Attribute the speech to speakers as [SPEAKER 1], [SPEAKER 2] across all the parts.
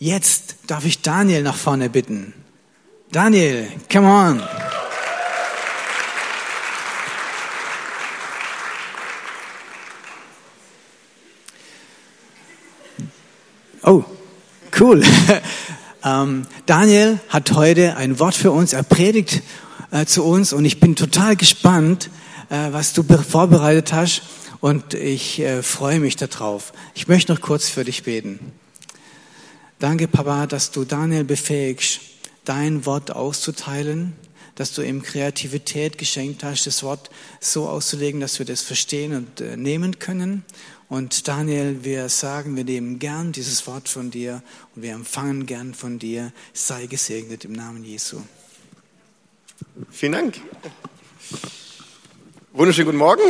[SPEAKER 1] Jetzt darf ich Daniel nach vorne bitten. Daniel, come on. Oh, cool. Daniel hat heute ein Wort für uns. Er predigt zu uns und ich bin total gespannt, was du vorbereitet hast und ich freue mich darauf. Ich möchte noch kurz für dich beten. Danke, Papa, dass du Daniel befähigst, dein Wort auszuteilen, dass du ihm Kreativität geschenkt hast, das Wort so auszulegen, dass wir das verstehen und nehmen können. Und Daniel, wir sagen, wir nehmen gern dieses Wort von dir und wir empfangen gern von dir. Sei gesegnet im Namen Jesu.
[SPEAKER 2] Vielen Dank. Wunderschönen guten Morgen.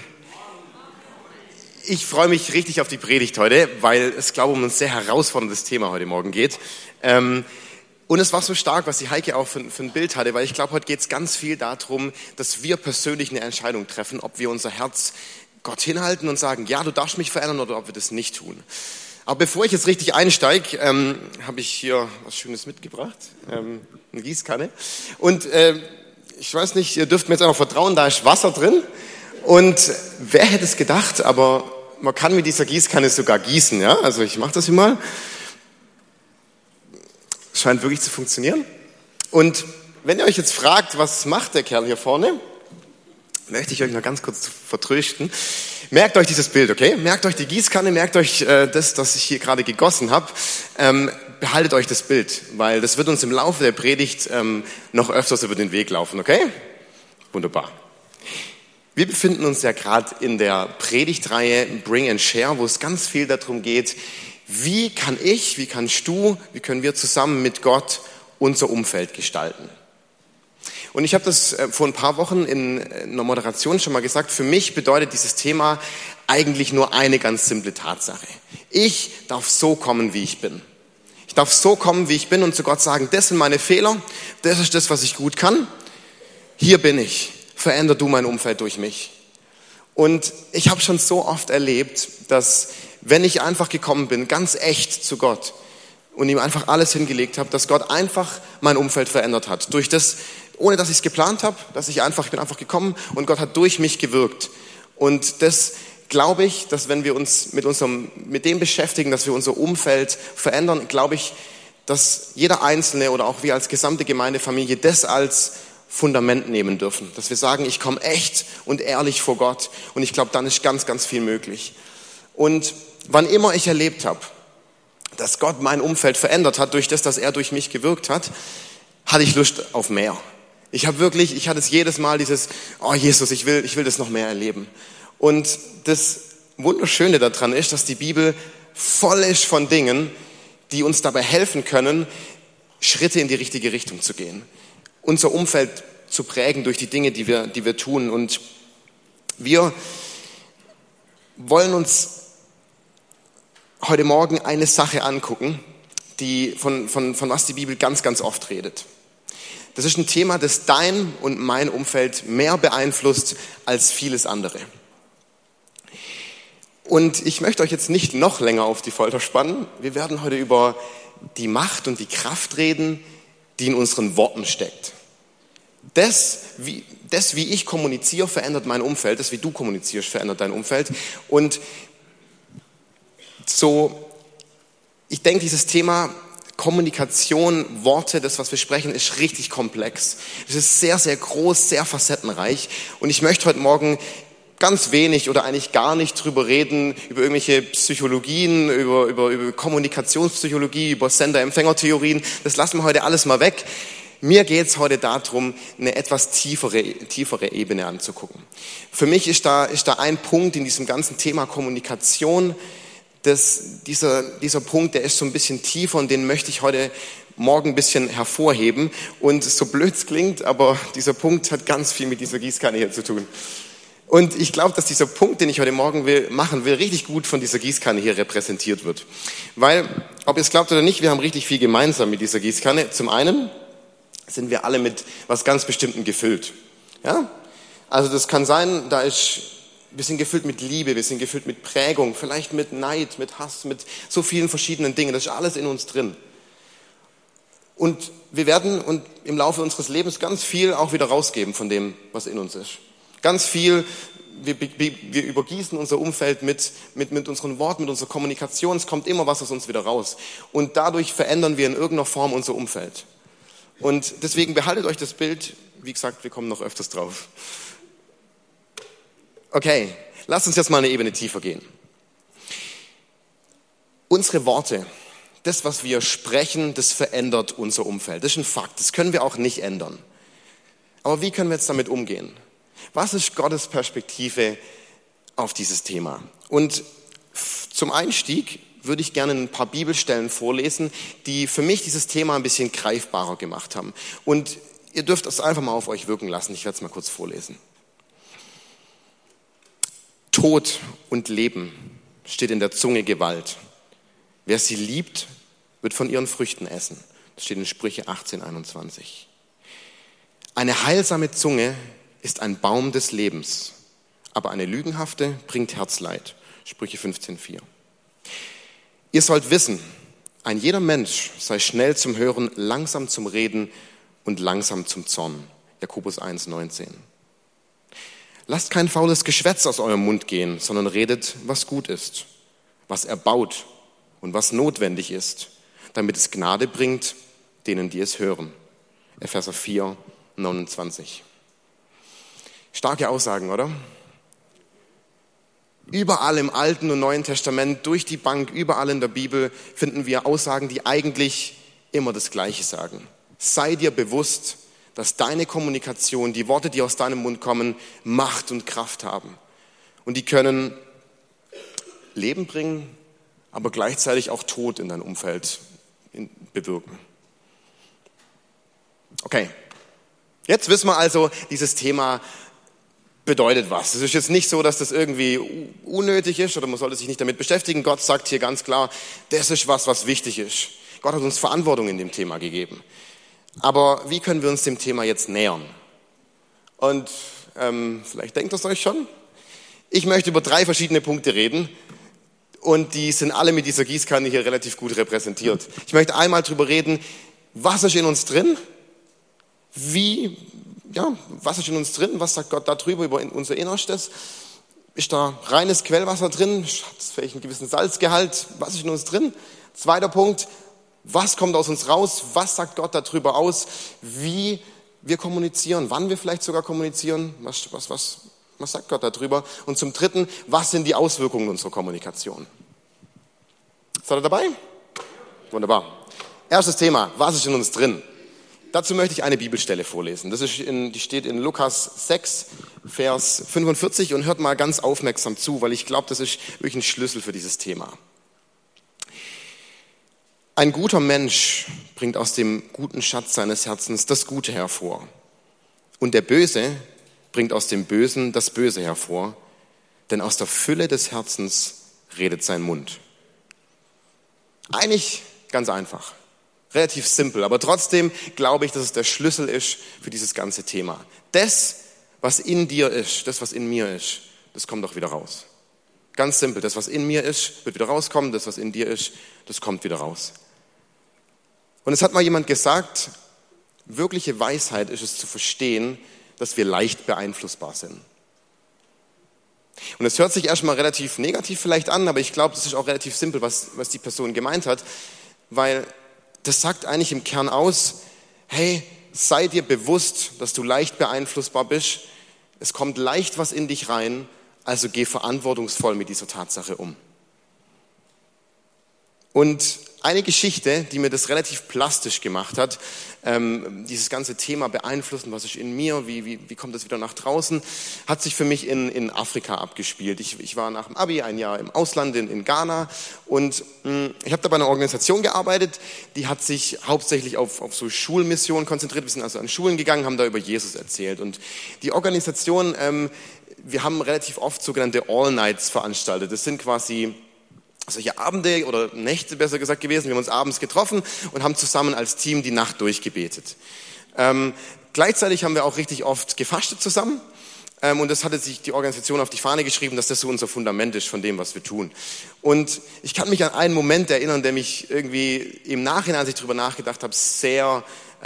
[SPEAKER 2] Ich freue mich richtig auf die Predigt heute, weil es, glaube ich, um ein sehr herausforderndes Thema heute Morgen geht. Und es war so stark, was die Heike auch für ein Bild hatte, weil ich glaube, heute geht es ganz viel darum, dass wir persönlich eine Entscheidung treffen, ob wir unser Herz Gott hinhalten und sagen, ja, du darfst mich verändern, oder ob wir das nicht tun. Aber bevor ich jetzt richtig einsteige, habe ich hier was Schönes mitgebracht, eine Gießkanne. Und ich weiß nicht, ihr dürft mir jetzt einfach vertrauen, da ist Wasser drin. Und wer hätte es gedacht, aber man kann mit dieser Gießkanne sogar gießen. Ja? Also ich mache das hier mal. Scheint wirklich zu funktionieren. Und wenn ihr euch jetzt fragt, was macht der Kerl hier vorne, möchte ich euch noch ganz kurz vertrösten. Merkt euch dieses Bild, okay? Merkt euch die Gießkanne, merkt euch das ich hier gerade gegossen habe. Behaltet euch das Bild, weil das wird uns im Laufe der Predigt noch öfters über den Weg laufen, okay? Wunderbar. Wir befinden uns ja gerade in der Predigtreihe Bring and Share, wo es ganz viel darum geht, wie kannst du, wie können wir zusammen mit Gott unser Umfeld gestalten. Und ich habe das vor ein paar Wochen in einer Moderation schon mal gesagt, für mich bedeutet dieses Thema eigentlich nur eine ganz simple Tatsache. Ich darf so kommen, wie ich bin. Ich darf so kommen, wie ich bin und zu Gott sagen, das sind meine Fehler, das ist das, was ich gut kann. Hier bin ich, veränder du mein Umfeld durch mich. Und ich habe schon so oft erlebt, dass wenn ich einfach gekommen bin, ganz echt zu Gott und ihm einfach alles hingelegt habe, dass Gott einfach mein Umfeld verändert hat. Durch das, ohne dass ich es geplant habe, ich bin einfach gekommen und Gott hat durch mich gewirkt. Und das glaube ich, dass wenn wir uns mit dem beschäftigen, dass wir unser Umfeld verändern, glaube ich, dass jeder Einzelne oder auch wir als gesamte Gemeindefamilie das als Fundament nehmen dürfen. Dass wir sagen, ich komme echt und ehrlich vor Gott und ich glaube, dann ist ganz, ganz viel möglich. Und wann immer ich erlebt habe, dass Gott mein Umfeld verändert hat, durch das, dass er durch mich gewirkt hat, hatte ich Lust auf mehr. Ich hatte es jedes Mal dieses, oh Jesus, ich will das noch mehr erleben. Und das Wunderschöne daran ist, dass die Bibel voll ist von Dingen, die uns dabei helfen können, Schritte in die richtige Richtung zu gehen. Unser Umfeld zu prägen durch die Dinge, die wir tun. Und wir wollen uns heute Morgen eine Sache angucken, von was die Bibel ganz, ganz oft redet. Das ist ein Thema, das dein und mein Umfeld mehr beeinflusst als vieles andere. Und ich möchte euch jetzt nicht noch länger auf die Folter spannen. Wir werden heute über die Macht und die Kraft reden, die in unseren Worten steckt. Das, wie ich kommuniziere, verändert mein Umfeld. Das, wie du kommunizierst, verändert dein Umfeld. Und so, ich denke, dieses Thema Kommunikation, Worte, das, was wir sprechen, ist richtig komplex. Es ist sehr, sehr groß, sehr facettenreich. Und ich möchte heute Morgen ganz wenig oder eigentlich gar nicht drüber reden, über irgendwelche Psychologien, über Kommunikationspsychologie, über Sender-Empfänger-Theorien. Das lassen wir heute alles mal weg. Mir geht es heute darum, eine etwas tiefere Ebene anzugucken. Für mich ist da ein Punkt in diesem ganzen Thema Kommunikation, dieser Punkt, der ist so ein bisschen tiefer und den möchte ich heute Morgen ein bisschen hervorheben. Und so blöd es klingt, aber dieser Punkt hat ganz viel mit dieser Gießkanne hier zu tun. Und ich glaube, dass dieser Punkt, den ich heute Morgen machen will, richtig gut von dieser Gießkanne hier repräsentiert wird. Weil, ob ihr es glaubt oder nicht, wir haben richtig viel gemeinsam mit dieser Gießkanne. Zum einen sind wir alle mit was ganz Bestimmtem gefüllt. Ja? Also das kann sein, da ist Wir sind gefüllt mit Liebe, wir sind gefüllt mit Prägung, vielleicht mit Neid, mit Hass, mit so vielen verschiedenen Dingen. Das ist alles in uns drin. Und wir werden im Laufe unseres Lebens ganz viel auch wieder rausgeben von dem, was in uns ist. Ganz viel, wir übergießen unser Umfeld mit unseren Worten, mit unserer Kommunikation. Es kommt immer was aus uns wieder raus. Und dadurch verändern wir in irgendeiner Form unser Umfeld. Und deswegen behaltet euch das Bild. Wie gesagt, wir kommen noch öfters drauf. Okay, lasst uns jetzt mal eine Ebene tiefer gehen. Unsere Worte, das, was wir sprechen, das verändert unser Umfeld. Das ist ein Fakt, das können wir auch nicht ändern. Aber wie können wir jetzt damit umgehen? Was ist Gottes Perspektive auf dieses Thema? Und zum Einstieg würde ich gerne ein paar Bibelstellen vorlesen, die für mich dieses Thema ein bisschen greifbarer gemacht haben. Und ihr dürft es einfach mal auf euch wirken lassen. Ich werde es mal kurz vorlesen. Tod und Leben steht in der Zunge Gewalt. Wer sie liebt, wird von ihren Früchten essen. Das steht in Sprüche 18,21. Eine heilsame Zunge ist ein Baum des Lebens, aber eine lügenhafte bringt Herzleid. Sprüche 15,4. Ihr sollt wissen, ein jeder Mensch sei schnell zum Hören, langsam zum Reden und langsam zum Zorn. Jakobus 1,19. Lasst kein faules Geschwätz aus eurem Mund gehen, sondern redet, was gut ist, was erbaut und was notwendig ist, damit es Gnade bringt, denen, die es hören. Epheser 4,29. Starke Aussagen, oder? Überall im Alten und Neuen Testament, durch die Bank, überall in der Bibel finden wir Aussagen, die eigentlich immer das Gleiche sagen. Sei dir bewusst, dass deine Kommunikation, die Worte, die aus deinem Mund kommen, Macht und Kraft haben. Und die können Leben bringen, aber gleichzeitig auch Tod in dein Umfeld bewirken. Okay, jetzt wissen wir also, dieses Thema bedeutet was. Es ist jetzt nicht so, dass das irgendwie unnötig ist oder man sollte sich nicht damit beschäftigen. Gott sagt hier ganz klar, das ist was wichtig ist. Gott hat uns Verantwortung in dem Thema gegeben. Aber wie können wir uns dem Thema jetzt nähern? Und vielleicht denkt das euch schon. Ich möchte über 3 verschiedene Punkte reden und die sind alle mit dieser Gießkanne hier relativ gut repräsentiert. Ich möchte einmal drüber reden, was ist in uns drin? Was ist in uns drin? Was sagt Gott darüber, über unser Innerstes? Ist da reines Quellwasser drin? Hat es vielleicht einen gewissen Salzgehalt? Was ist in uns drin? Zweiter Punkt, was kommt aus uns raus? Was sagt Gott darüber aus? Wie wir kommunizieren? Wann wir vielleicht sogar kommunizieren? Was sagt Gott darüber? Und zum Dritten, was sind die Auswirkungen unserer Kommunikation? Seid ihr dabei? Wunderbar. Erstes Thema, was ist in uns drin? Dazu möchte ich eine Bibelstelle vorlesen. Die steht in Lukas 6, Vers 45 und hört mal ganz aufmerksam zu, weil ich glaube, das ist wirklich ein Schlüssel für dieses Thema. Ein guter Mensch bringt aus dem guten Schatz seines Herzens das Gute hervor. Und der Böse bringt aus dem Bösen das Böse hervor, denn aus der Fülle des Herzens redet sein Mund. Eigentlich ganz einfach. Relativ simpel, aber trotzdem glaube ich, dass es der Schlüssel ist für dieses ganze Thema. Das, was in dir ist, das, was in mir ist, das kommt auch wieder raus. Ganz simpel, das, was in mir ist, wird wieder rauskommen, das, was in dir ist, das kommt wieder raus. Und es hat mal jemand gesagt, wirkliche Weisheit ist es zu verstehen, dass wir leicht beeinflussbar sind. Und es hört sich erstmal relativ negativ vielleicht an, aber ich glaube, das ist auch relativ simpel, was die Person gemeint hat, weil das sagt eigentlich im Kern aus, hey, sei dir bewusst, dass du leicht beeinflussbar bist. Es kommt leicht was in dich rein, also geh verantwortungsvoll mit dieser Tatsache um. Und eine Geschichte, die mir das relativ plastisch gemacht hat, dieses ganze Thema beeinflussen, was ist in mir, wie kommt das wieder nach draußen, hat sich für mich in Afrika abgespielt. Ich war nach dem Abi ein Jahr im Ausland in Ghana und ich habe da bei einer Organisation gearbeitet, die hat sich hauptsächlich auf so Schulmissionen konzentriert. Wir sind also an Schulen gegangen, haben da über Jesus erzählt. Und die Organisation, wir haben relativ oft sogenannte All-Nights veranstaltet. Das sind quasi solche Abende oder Nächte besser gesagt gewesen. Wir haben uns abends getroffen und haben zusammen als Team die Nacht durchgebetet. Gleichzeitig haben wir auch richtig oft gefastet zusammen. und das hatte sich die Organisation auf die Fahne geschrieben, dass das so unser Fundament ist von dem, was wir tun. Und ich kann mich an einen Moment erinnern, der mich irgendwie im Nachhinein, als ich darüber nachgedacht habe, sehr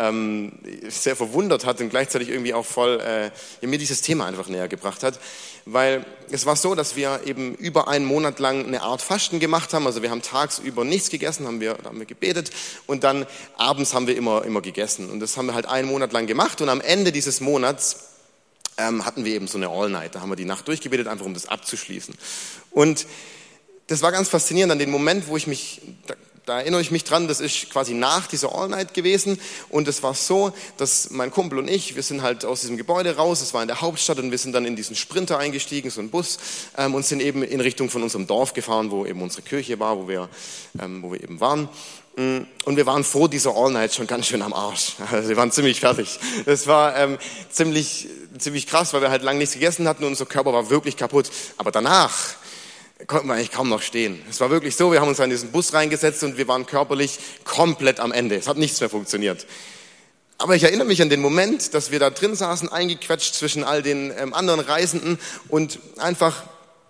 [SPEAKER 2] verwundert hat und gleichzeitig irgendwie auch voll mir dieses Thema einfach näher gebracht hat. Weil es war so, dass wir eben über einen Monat lang eine Art Fasten gemacht haben. Also wir haben tagsüber nichts gegessen, haben wir gebetet und dann abends haben wir immer gegessen. Und das haben wir halt einen Monat lang gemacht und am Ende dieses Monats hatten wir eben so eine All-Night. Da haben wir die Nacht durchgebetet, einfach um das abzuschließen. Und das war ganz faszinierend an den Moment, wo da erinnere ich mich dran, das ist quasi nach dieser All-Night gewesen und es war so, dass mein Kumpel und ich, wir sind halt aus diesem Gebäude raus, es war in der Hauptstadt und wir sind dann in diesen Sprinter eingestiegen, so ein Bus und sind eben in Richtung von unserem Dorf gefahren, wo eben unsere Kirche war, wo wir eben waren. Und wir waren vor dieser All-Night schon ganz schön am Arsch. Also wir waren ziemlich fertig. Das war ziemlich krass, weil wir halt lange nichts gegessen hatten und unser Körper war wirklich kaputt. Aber danach konnten wir eigentlich kaum noch stehen. Es war wirklich so, wir haben uns in diesen Bus reingesetzt und wir waren körperlich komplett am Ende. Es hat nichts mehr funktioniert. Aber ich erinnere mich an den Moment, dass wir da drin saßen, eingequetscht zwischen all den anderen Reisenden und einfach,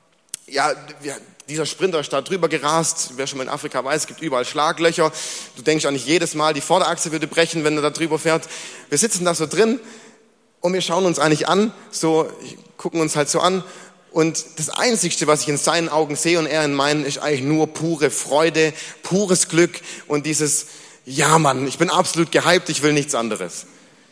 [SPEAKER 2] dieser Sprinter ist da drüber gerast. Wer schon mal in Afrika weiß, es gibt überall Schlaglöcher. Du denkst eigentlich jedes Mal, die Vorderachse würde brechen, wenn er da drüber fährt. Wir sitzen da so drin und wir schauen uns eigentlich an, gucken uns halt so an. Und das Einzigste, was ich in seinen Augen sehe und er in meinen, ist eigentlich nur pure Freude, pures Glück und dieses, ja Mann, ich bin absolut gehypt, ich will nichts anderes.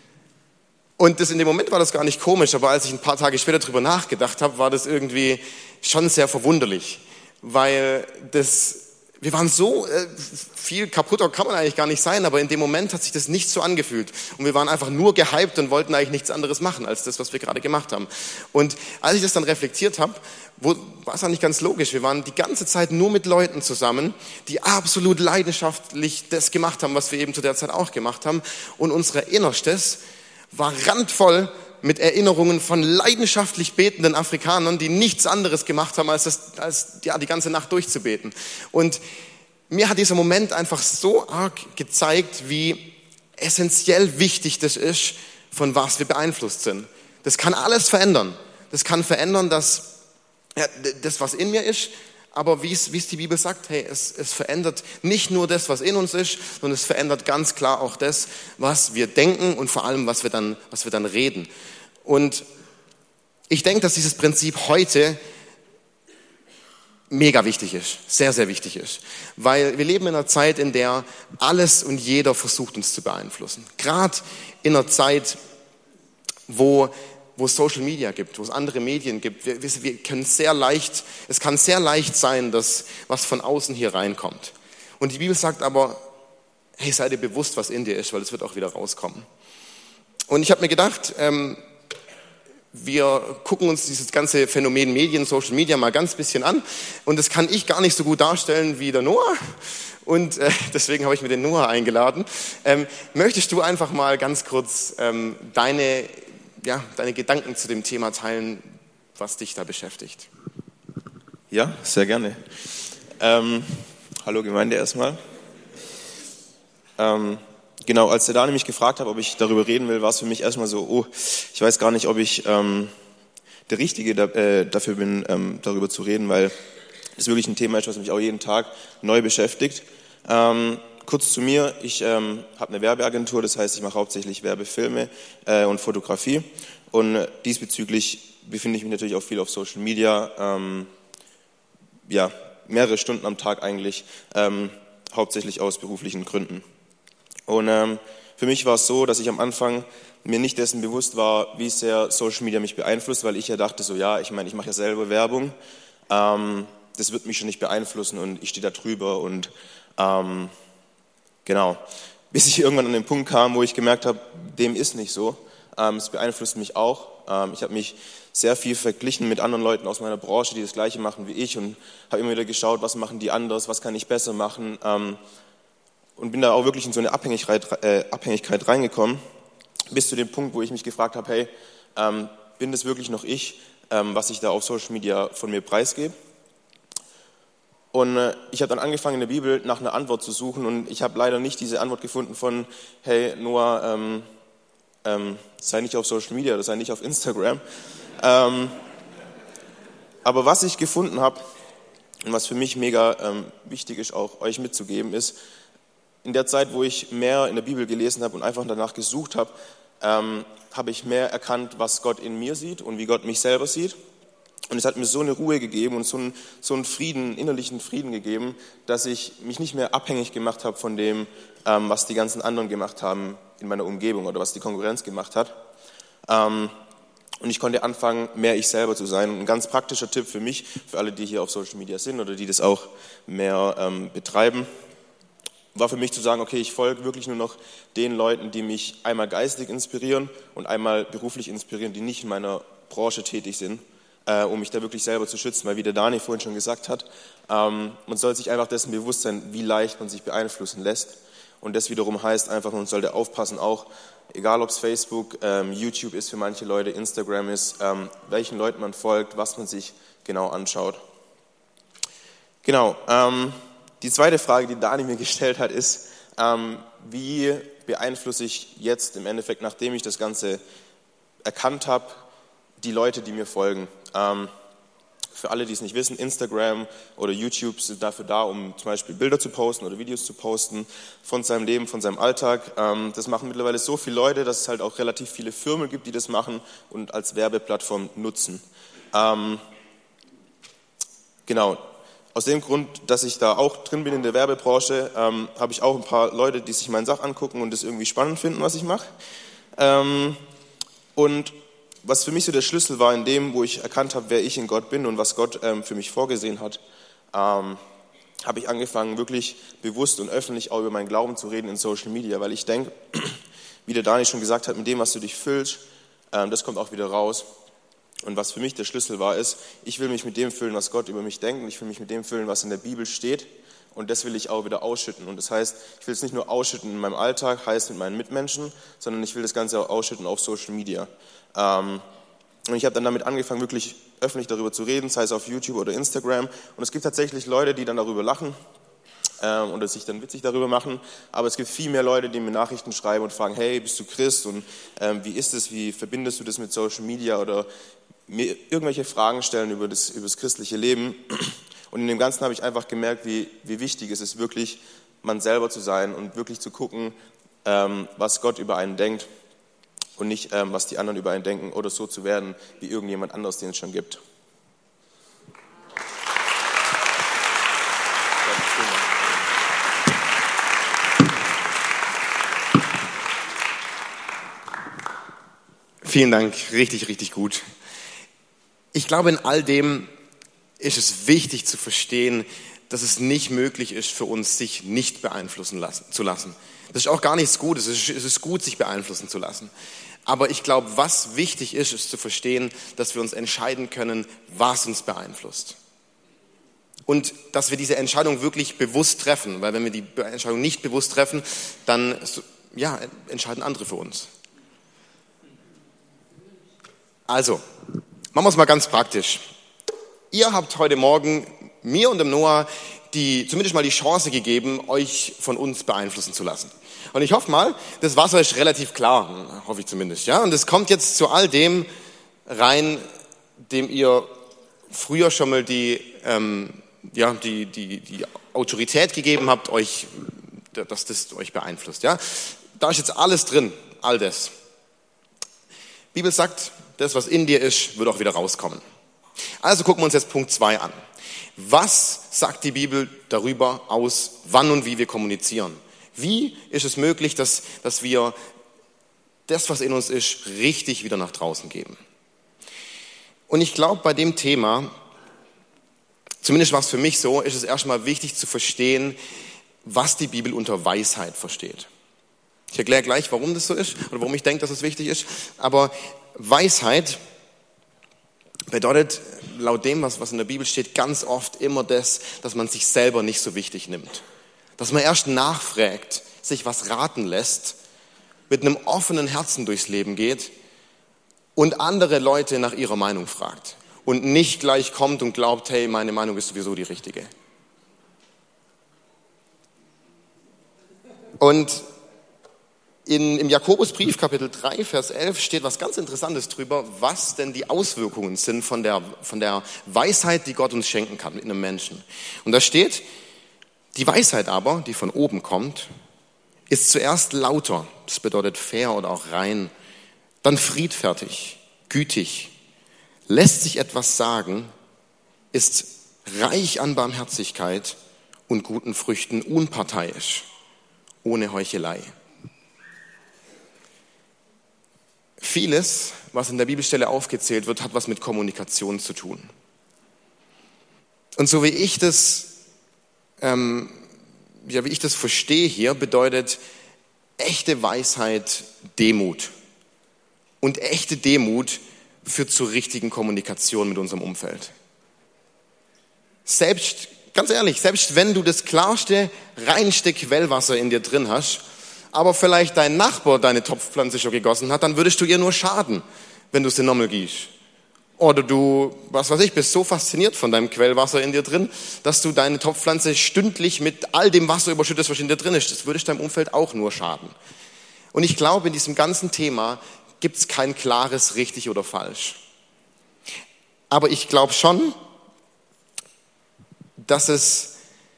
[SPEAKER 2] Und in dem Moment war das gar nicht komisch, aber als ich ein paar Tage später drüber nachgedacht habe, war das irgendwie schon sehr verwunderlich, weil wir waren so viel kaputter kann man eigentlich gar nicht sein, aber in dem Moment hat sich das nicht so angefühlt. Und wir waren einfach nur gehypt und wollten eigentlich nichts anderes machen, als das, was wir gerade gemacht haben. Und als ich das dann reflektiert habe, war es eigentlich ganz logisch. Wir waren die ganze Zeit nur mit Leuten zusammen, die absolut leidenschaftlich das gemacht haben, was wir eben zu der Zeit auch gemacht haben. Und unser Innerstes war randvoll mit Erinnerungen von leidenschaftlich betenden Afrikanern, die nichts anderes gemacht haben, als die ganze Nacht durchzubeten. Und mir hat dieser Moment einfach so arg gezeigt, wie essentiell wichtig das ist, von was wir beeinflusst sind. Das kann alles verändern. Das kann verändern, das, was in mir ist, aber wie es die Bibel sagt, hey, es verändert nicht nur das, was in uns ist, sondern es verändert ganz klar auch das, was wir denken und vor allem, was wir dann reden. Und ich denke, dass dieses Prinzip heute mega wichtig ist, sehr, sehr wichtig ist. Weil wir leben in einer Zeit, in der alles und jeder versucht, uns zu beeinflussen. Gerade in einer Zeit, wo es Social Media gibt, wo es andere Medien gibt. Wir können es kann sehr leicht sein, dass was von außen hier reinkommt. Und die Bibel sagt aber, hey, sei dir bewusst, was in dir ist, weil es wird auch wieder rauskommen. Und ich habe mir gedacht, wir gucken uns dieses ganze Phänomen Medien, Social Media mal ganz bisschen an. Und das kann ich gar nicht so gut darstellen wie der Noah. Und deswegen habe ich mir den Noah eingeladen. Möchtest du einfach mal ganz kurz deine Gedanken zu dem Thema teilen, was dich da beschäftigt?
[SPEAKER 3] Ja, sehr gerne. Hallo Gemeinde erstmal. Genau, als der Daniel mich gefragt hat, ob ich darüber reden will, war es für mich erstmal so, ich weiß gar nicht, ob ich der Richtige dafür bin, darüber zu reden, weil es wirklich ein Thema ist, was mich auch jeden Tag neu beschäftigt. Kurz zu mir, ich habe eine Werbeagentur, das heißt, ich mache hauptsächlich Werbefilme und Fotografie und diesbezüglich befinde ich mich natürlich auch viel auf Social Media, mehrere Stunden am Tag eigentlich, hauptsächlich aus beruflichen Gründen. Und für mich war es so, dass ich am Anfang mir nicht dessen bewusst war, wie sehr Social Media mich beeinflusst, weil ich ja dachte ich mache ja selber Werbung, das wird mich schon nicht beeinflussen und ich stehe da drüber und genau, bis ich irgendwann an den Punkt kam, wo ich gemerkt habe, dem ist nicht so. Es beeinflusst mich auch. Ich habe mich sehr viel verglichen mit anderen Leuten aus meiner Branche, die das Gleiche machen wie ich und habe immer wieder geschaut, was machen die anders, was kann ich besser machen und bin da auch wirklich in so eine Abhängigkeit reingekommen, bis zu dem Punkt, wo ich mich gefragt habe, hey, bin das wirklich noch ich, was ich da auf Social Media von mir preisgebe? Und ich habe dann angefangen, in der Bibel nach einer Antwort zu suchen und ich habe leider nicht diese Antwort gefunden von, hey Noah, sei nicht auf Social Media oder sei nicht auf Instagram. Aber was ich gefunden habe und was für mich mega wichtig ist, auch euch mitzugeben, ist, in der Zeit, wo ich mehr in der Bibel gelesen habe und einfach danach gesucht habe, habe ich mehr erkannt, was Gott in mir sieht und wie Gott mich selber sieht. Und es hat mir so eine Ruhe gegeben und so einen Frieden, innerlichen Frieden gegeben, dass ich mich nicht mehr abhängig gemacht habe von dem, was die ganzen anderen gemacht haben in meiner Umgebung oder was die Konkurrenz gemacht hat. Und ich konnte anfangen, mehr ich selber zu sein. Und ein ganz praktischer Tipp für mich, für alle, die hier auf Social Media sind oder die das auch mehr betreiben, war für mich zu sagen, okay, ich folge wirklich nur noch den Leuten, die mich einmal geistig inspirieren und einmal beruflich inspirieren, die nicht in meiner Branche tätig sind, um mich da wirklich selber zu schützen. Weil wie der Dani vorhin schon gesagt hat, man soll sich einfach dessen bewusst sein, wie leicht man sich beeinflussen lässt. Und das wiederum heißt einfach, man sollte aufpassen, auch egal ob es Facebook, YouTube ist für manche Leute, Instagram ist, welchen Leuten man folgt, was man sich genau anschaut. Genau, die zweite Frage, die Dani mir gestellt hat, ist, wie beeinflusse ich jetzt im Endeffekt, nachdem ich das Ganze erkannt habe, die Leute, die mir folgen. Für alle, die es nicht wissen, Instagram oder YouTube sind dafür da, um zum Beispiel Bilder zu posten oder Videos zu posten von seinem Leben, von seinem Alltag. Das machen mittlerweile so viele Leute, dass es halt auch relativ viele Firmen gibt, die das machen und als Werbeplattform nutzen. Genau. Aus dem Grund, dass ich da auch drin bin in der Werbebranche, habe ich auch ein paar Leute, die sich meine Sache angucken und das irgendwie spannend finden, was ich mache. Und was für mich so der Schlüssel war in dem, wo ich erkannt habe, wer ich in Gott bin und was Gott für mich vorgesehen hat, habe ich angefangen, wirklich bewusst und öffentlich auch über meinen Glauben zu reden in Social Media, weil ich denke, wie der Dani schon gesagt hat, mit dem, was du dich füllst, das kommt auch wieder raus. Und was für mich der Schlüssel war, ist, ich will mich mit dem füllen, was Gott über mich denkt, und ich will mich mit dem füllen, was in der Bibel steht, und das will ich auch wieder ausschütten. Und das heißt, ich will es nicht nur ausschütten in meinem Alltag, heißt mit meinen Mitmenschen, sondern ich will das Ganze auch ausschütten auf Social Media. Und ich habe dann damit angefangen, wirklich öffentlich darüber zu reden, sei es auf YouTube oder Instagram. Und es gibt tatsächlich Leute, die dann darüber lachen oder sich dann witzig darüber machen. Aber es gibt viel mehr Leute, die mir Nachrichten schreiben und fragen, hey, bist du Christ? Und wie ist es? Wie verbindest du das mit Social Media? Oder mir irgendwelche Fragen stellen über das christliche Leben. Und in dem Ganzen habe ich einfach gemerkt, wie wichtig es ist, wirklich man selber zu sein und wirklich zu gucken, was Gott über einen denkt und nicht, was die anderen über einen denken oder so zu werden, wie irgendjemand anderes, den es schon gibt.
[SPEAKER 2] Vielen Dank, richtig, richtig gut. Ich glaube, in all dem ist es wichtig zu verstehen, dass es nicht möglich ist für uns, sich nicht beeinflussen zu lassen. Das ist auch gar nichts Gutes. Es ist gut, sich beeinflussen zu lassen. Aber ich glaube, was wichtig ist, ist zu verstehen, dass wir uns entscheiden können, was uns beeinflusst. Und dass wir diese Entscheidung wirklich bewusst treffen. Weil wenn wir die Entscheidung nicht bewusst treffen, dann entscheiden andere für uns. Also, machen wir es mal ganz praktisch. Ihr habt heute Morgen mir und dem Noah zumindest mal die Chance gegeben, euch von uns beeinflussen zu lassen. Und ich hoffe mal, das Wasser ist relativ klar, hoffe ich zumindest. Ja? Und es kommt jetzt zu all dem rein, dem ihr früher schon mal die Autorität gegeben habt, dass das euch beeinflusst. Ja? Da ist jetzt alles drin, all das. Die Bibel sagt, das, was in dir ist, wird auch wieder rauskommen. Also gucken wir uns jetzt Punkt 2 an. Was sagt die Bibel darüber aus, wann und wie wir kommunizieren? Wie ist es möglich, dass wir das, was in uns ist, richtig wieder nach draußen geben? Und ich glaube, bei dem Thema, zumindest war es für mich so, ist es erstmal wichtig zu verstehen, was die Bibel unter Weisheit versteht. Ich erkläre gleich, warum das so ist oder warum ich denke, dass es wichtig ist. Aber Weisheit bedeutet laut dem, was in der Bibel steht, ganz oft immer das, dass man sich selber nicht so wichtig nimmt. Dass man erst nachfragt, sich was raten lässt, mit einem offenen Herzen durchs Leben geht und andere Leute nach ihrer Meinung fragt. Und nicht gleich kommt und glaubt, hey, meine Meinung ist sowieso die richtige. Und Im Jakobusbrief, Kapitel 3, Vers 11, steht was ganz Interessantes drüber, was denn die Auswirkungen sind von der Weisheit, die Gott uns schenken kann mit einem Menschen. Und da steht, die Weisheit aber, die von oben kommt, ist zuerst lauter, das bedeutet fair oder auch rein, dann friedfertig, gütig, lässt sich etwas sagen, ist reich an Barmherzigkeit und guten Früchten, unparteiisch, ohne Heuchelei. Vieles, was in der Bibelstelle aufgezählt wird, hat was mit Kommunikation zu tun. Und so wie ich das verstehe hier, bedeutet echte Weisheit Demut. Und echte Demut führt zur richtigen Kommunikation mit unserem Umfeld. Ganz ehrlich, selbst wenn du das klarste, reinste Quellwasser in dir drin hast, aber vielleicht dein Nachbar deine Topfpflanze schon gegossen hat, dann würdest du ihr nur schaden, wenn du sie nochmal gießt. Oder du, bist so fasziniert von deinem Quellwasser in dir drin, dass du deine Topfpflanze stündlich mit all dem Wasser überschüttest, was in dir drin ist. Das würde deinem Umfeld auch nur schaden. Und ich glaube, in diesem ganzen Thema gibt es kein klares richtig oder falsch. Aber ich glaube schon, dass es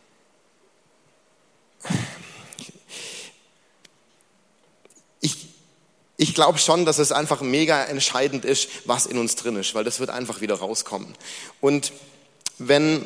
[SPEAKER 2] Ich glaube schon, dass es einfach mega entscheidend ist, was in uns drin ist, weil das wird einfach wieder rauskommen. Und wenn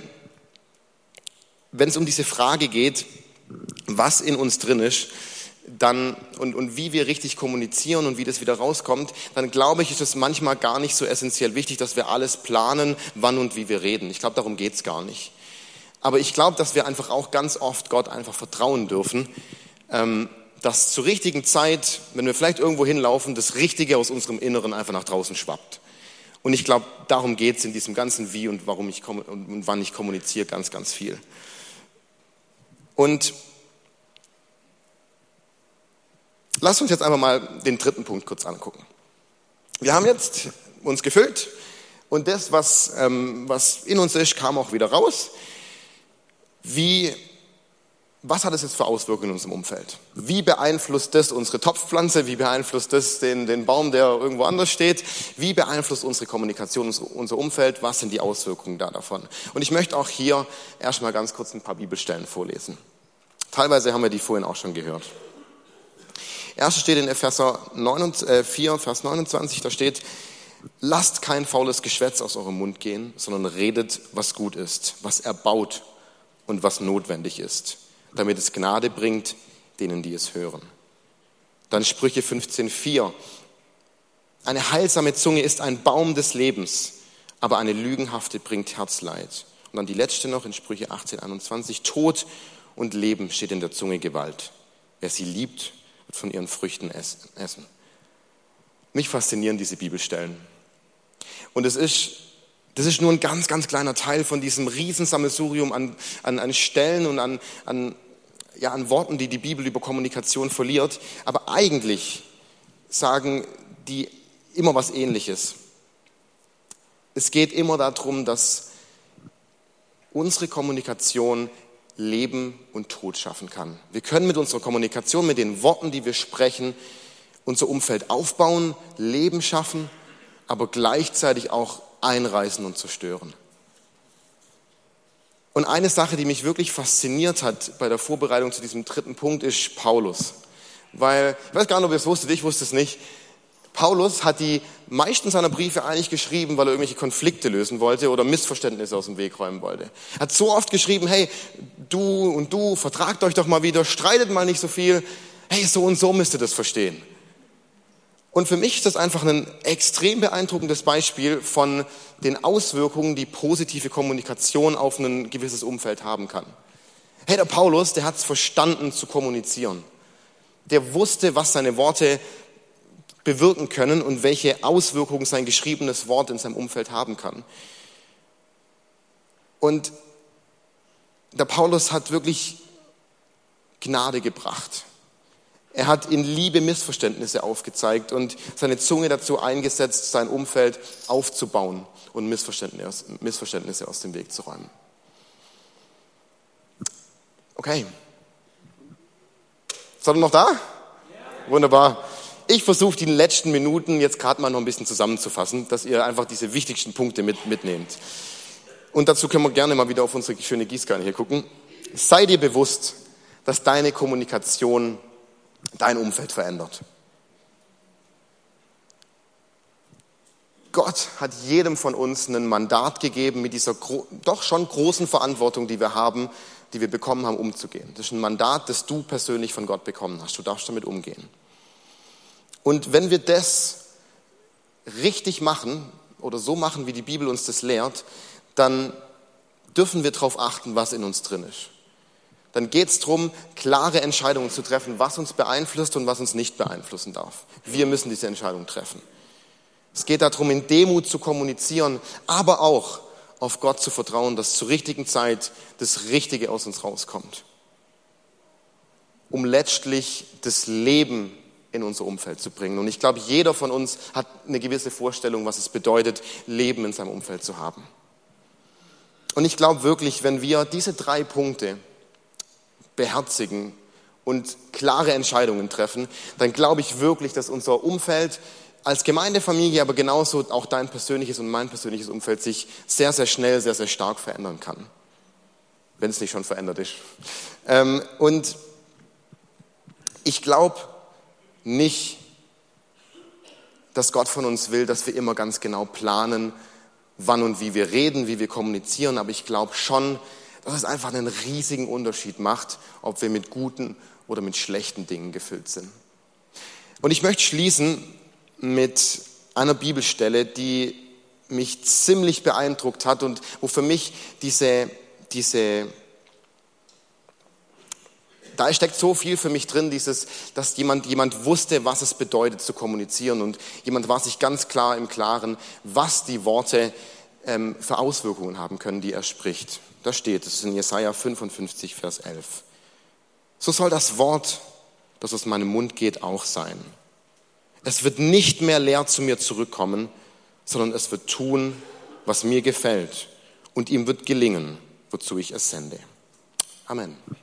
[SPEAKER 2] es um diese Frage geht, was in uns drin ist, dann und wie wir richtig kommunizieren und wie das wieder rauskommt, dann glaube ich, ist es manchmal gar nicht so essentiell wichtig, dass wir alles planen, wann und wie wir reden. Ich glaube, darum geht's gar nicht. Aber ich glaube, dass wir einfach auch ganz oft Gott einfach vertrauen dürfen, dass zur richtigen Zeit, wenn wir vielleicht irgendwo hinlaufen, das Richtige aus unserem Inneren einfach nach draußen schwappt. Und ich glaube, darum geht es in diesem ganzen Wie und warum und wann ich kommuniziere ganz, ganz viel. Und lasst uns jetzt einfach mal den dritten Punkt kurz angucken. Wir haben jetzt uns gefüllt und das, was in uns ist, kam auch wieder raus. Was hat es jetzt für Auswirkungen in unserem Umfeld? Wie beeinflusst das unsere Topfpflanze? Wie beeinflusst das den Baum, der irgendwo anders steht? Wie beeinflusst unsere Kommunikation unser Umfeld? Was sind die Auswirkungen davon? Und ich möchte auch hier erstmal ganz kurz ein paar Bibelstellen vorlesen. Teilweise haben wir die vorhin auch schon gehört. Erste steht in Epheser 4, Vers 29, da steht, lasst kein faules Geschwätz aus eurem Mund gehen, sondern redet, was gut ist, was erbaut und was notwendig ist, damit es Gnade bringt, denen, die es hören. Dann Sprüche 15,4. Eine heilsame Zunge ist ein Baum des Lebens, aber eine lügenhafte bringt Herzleid. Und dann die letzte noch in Sprüche 18,21. Tod und Leben steht in der Zunge Gewalt. Wer sie liebt, wird von ihren Früchten essen. Mich faszinieren diese Bibelstellen. Und das ist nur ein ganz, ganz kleiner Teil von diesem Riesensammelsurium an Stellen und an Worten, die die Bibel über Kommunikation verliert. Aber eigentlich sagen die immer was Ähnliches. Es geht immer darum, dass unsere Kommunikation Leben und Tod schaffen kann. Wir können mit unserer Kommunikation, mit den Worten, die wir sprechen, unser Umfeld aufbauen, Leben schaffen, aber gleichzeitig auch einreißen und zerstören. Und eine Sache, die mich wirklich fasziniert hat bei der Vorbereitung zu diesem dritten Punkt, ist Paulus. Weil, ich weiß gar nicht, ob ihr es wusstet, ich wusste es nicht, Paulus hat die meisten seiner Briefe eigentlich geschrieben, weil er irgendwelche Konflikte lösen wollte oder Missverständnisse aus dem Weg räumen wollte. Er hat so oft geschrieben, hey, du und du, vertragt euch doch mal wieder, streitet mal nicht so viel, hey, so und so müsst ihr das verstehen. Und für mich ist das einfach ein extrem beeindruckendes Beispiel von den Auswirkungen, die positive Kommunikation auf ein gewisses Umfeld haben kann. Hey, der Paulus, der hat es verstanden zu kommunizieren. Der wusste, was seine Worte bewirken können und welche Auswirkungen sein geschriebenes Wort in seinem Umfeld haben kann. Und der Paulus hat wirklich Gnade gebracht. Er hat in Liebe Missverständnisse aufgezeigt und seine Zunge dazu eingesetzt, sein Umfeld aufzubauen und Missverständnisse aus dem Weg zu räumen. Okay. Seid ihr noch da? Wunderbar. Ich versuche die letzten Minuten jetzt gerade mal noch ein bisschen zusammenzufassen, dass ihr einfach diese wichtigsten Punkte mitnehmt. Und dazu können wir gerne mal wieder auf unsere schöne Gießkanne hier gucken. Sei dir bewusst, dass deine Kommunikation dein Umfeld verändert. Gott hat jedem von uns ein Mandat gegeben, mit dieser doch schon großen Verantwortung, die wir haben, die wir bekommen haben, umzugehen. Das ist ein Mandat, das du persönlich von Gott bekommen hast. Du darfst damit umgehen. Und wenn wir das richtig machen oder so machen, wie die Bibel uns das lehrt, dann dürfen wir darauf achten, was in uns drin ist. Dann geht es darum, klare Entscheidungen zu treffen, was uns beeinflusst und was uns nicht beeinflussen darf. Wir müssen diese Entscheidung treffen. Es geht darum, in Demut zu kommunizieren, aber auch auf Gott zu vertrauen, dass zur richtigen Zeit das Richtige aus uns rauskommt. Um letztlich das Leben in unser Umfeld zu bringen. Und ich glaube, jeder von uns hat eine gewisse Vorstellung, was es bedeutet, Leben in seinem Umfeld zu haben. Und ich glaube wirklich, wenn wir diese 3 Punkte beherzigen und klare Entscheidungen treffen, dann glaube ich wirklich, dass unser Umfeld als Gemeindefamilie, aber genauso auch dein persönliches und mein persönliches Umfeld sich sehr, sehr schnell, sehr, sehr stark verändern kann. Wenn es nicht schon verändert ist. Und ich glaube nicht, dass Gott von uns will, dass wir immer ganz genau planen, wann und wie wir reden, wie wir kommunizieren. Aber ich glaube schon, dass es einfach einen riesigen Unterschied macht, ob wir mit guten oder mit schlechten Dingen gefüllt sind. Und ich möchte schließen mit einer Bibelstelle, die mich ziemlich beeindruckt hat und wo für mich da steckt so viel für mich drin, dass jemand wusste, was es bedeutet zu kommunizieren und jemand war sich ganz klar im Klaren, was die Worte für Auswirkungen haben können, die er spricht. Da steht, das ist in Jesaja 55, Vers 11. So soll das Wort, das aus meinem Mund geht, auch sein. Es wird nicht mehr leer zu mir zurückkommen, sondern es wird tun, was mir gefällt. Und ihm wird gelingen, wozu ich es sende. Amen.